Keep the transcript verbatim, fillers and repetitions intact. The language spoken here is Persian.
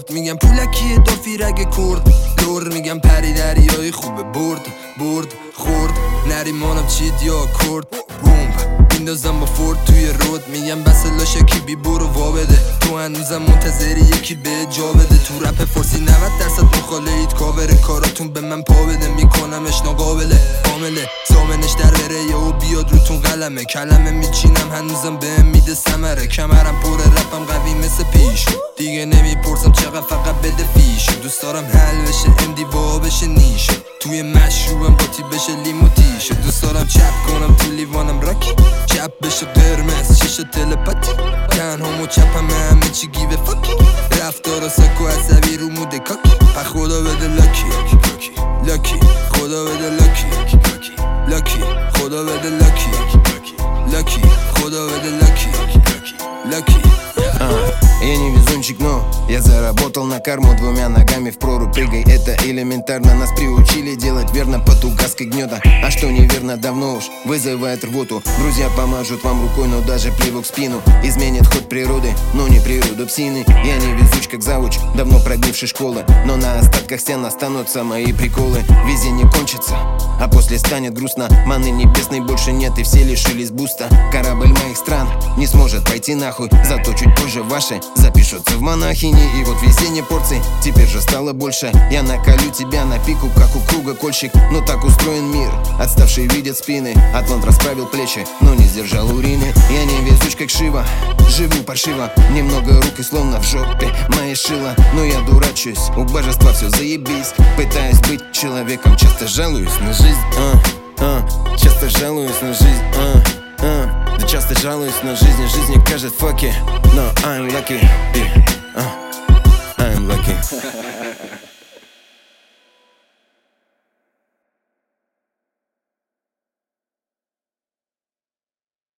برد. میگم پولکیه دافی رگ کرد لور. میگم پری دریایی خوبه برد برد خورد. نریمانم چید یا کرد بوم میندازم با فورد توی رود. میگم بس لاشه کی بی برو وا بده. تو هنوزم منتظری یکی به جا بده. تو رپ فارسی نود درصد مخاله اید کاوره. کاراتون به من پا بده میکنمش ناقابله عامله. زامنش در بره یا بیاد روتون قلمه. کلمه میچینم هنوزم بهم میده ثمره. کمرم پر رپم قوی مثل پیش. دیگه نمیپرسم چقدر فقط بده فیش. دوست دارم حل بشه امدی وا بشه نیشه. توی مشروبم قاطی بشه لیمو تیشه. دوست دارم چپ کنم تو لیوانم راکی. چپ بشه قرمز شیشه تلپاتی. تنهامو چپم همه چی گیوه فاکی. رفتار سکو عصبی رو موده کاکی. پا خدا بده لاکی لاکی خدا بده لاکی لاکی خدا بده لاکی لاکی خدا بده لاکی لاکی. Я не везунчик, но я заработал на карму. Двумя ногами в прорубь прыгай, это элементарно. Нас приучили делать верно под указкой гнета. А что неверно давно уж вызывает рвоту. Друзья помажут вам рукой, но даже плевок в спину изменит ход природы, но не природу псины. Я не везуч как завуч, давно пробивший школы. Но на остатках стен останутся мои приколы. Везение кончится, а после станет грустно. Маны небесной больше нет и все лишились буста. Корабль моих стран не сможет пойти нахуй. Зато чуть позже ваши запишутся в монахини. И вот везение порций теперь же стало больше. Я наколю тебя на пику, как у круга кольщик. Но так устроен мир, отставшие видят спины. Атлант расправил плечи, но не сдержал урины. Я не везуч как Шива, живу паршиво. Немного рук и словно в жопе моей шила. Но я дурачусь, у божества все заебись. Пытаюсь быть человеком, часто жалуюсь на жизнь. а, а, Часто жалуюсь на жизнь. а, а, Да часто жалуюсь на жизнь. Жизнь кажет факи, но I'm lucky, yeah, uh, I'm lucky.